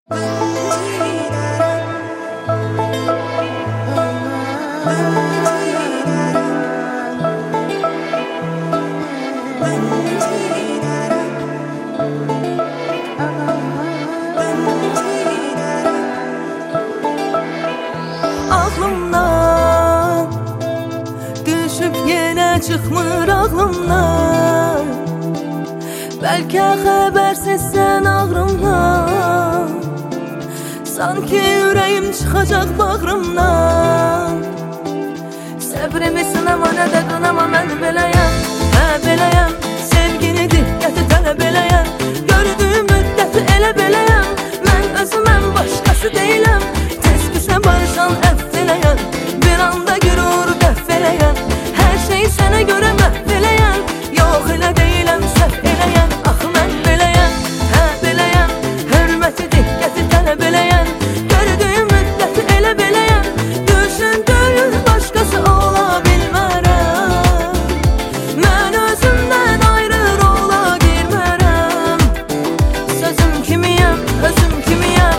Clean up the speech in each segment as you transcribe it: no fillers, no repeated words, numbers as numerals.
Aklımdan düşüb yenə çıxmır ağlımdan. Bəlkə xəbərsizsən ağrımdan, sanki ürəyim çıxacaq bağrımdan. Səbrimi sınama, nə də qınama, mən beləyəm, hə beləyəm. Sevgini diqqəti tələb eləyəm, gördüyüm müddəti elə beləyəm. Mən özüməm, başqası deyiləm, tez bizə barışan əfv eləyəm. Bir anda gürur dəf eləyəm, hər şeyi sənə görə məhv eləyəm. Yox elə deyiləm, səhv eləyəm, axı mən beləyəm, hə beləyəm. Hörməti diqqəti tələb eləyəm, gördüyüm müddəti elə beləyəm. Düşündüyüm başqası ola bilmərəm, mən özümdən ayrı rola girmərəm. Sözüm kimiyəm, özüm kimiyəm.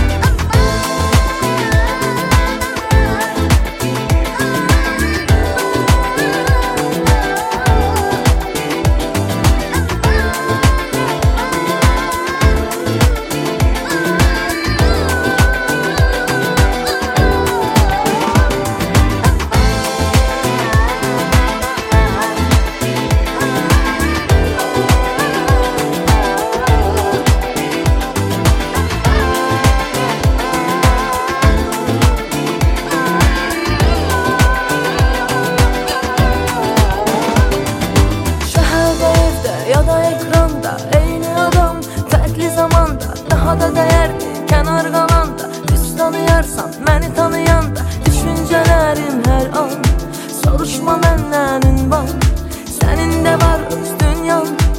Ya da ekranda eyni adam, fərqli zamanda daha da dəyərli kənar qalanda. Düz tanıyarsan məni tanıyanda, düşüncələrim hər an soruşma məndən ünvan. Sənin də var öz dünyan,